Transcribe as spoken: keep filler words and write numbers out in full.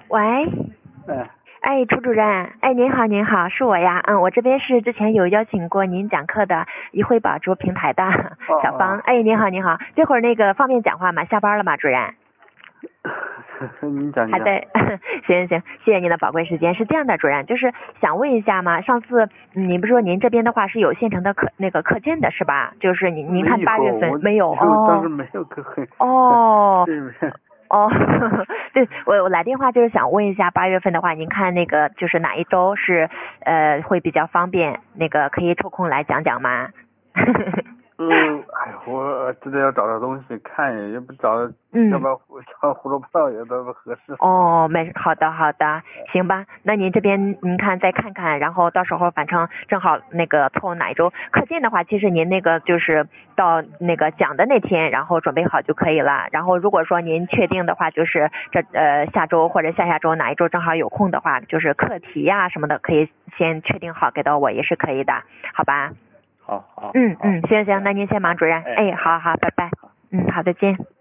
喂， 哎， 哎，楚主任，哎，您好，您好，是我呀，嗯，我这边是之前有邀请过您讲课的一惠宝珠平台的哦小芳， 哦哎，您好，您好，这会儿那个方便讲话吗？下班了吗，主任？ 您讲讲。 还在，行行，谢谢您的宝贵时间。是这样的，主任，就是想问一下嘛，上次嗯您不是说您这边的话是有现成的课那个课件的是吧？就是您您看八月份没有当时哦没有课很哦。 对不对？ 哦，对，我我来电话就是想问一下，八月份的话，您看那个就是哪一周是呃会比较方便，那个可以抽空来讲讲吗？ 嗯，哎呦，我真的要找点东西看呀，要不找， 嗯要不然找胡说八道也都不合适。 哦，没，好的好的，行吧，那您这边您看再看看，然后到时候反正正好那个凑哪一周课件的话，其实您那个就是到那个讲的那天，然后准备好就可以了。然后如果说您确定的话，就是这呃下周或者下下周哪一周正好有空的话，就是课题呀、什么的，可以先确定好给到我也是可以的，好吧？ 好好。 嗯嗯，行行，那您先忙，主任。 哎哎，好好，拜拜。嗯，好，再见。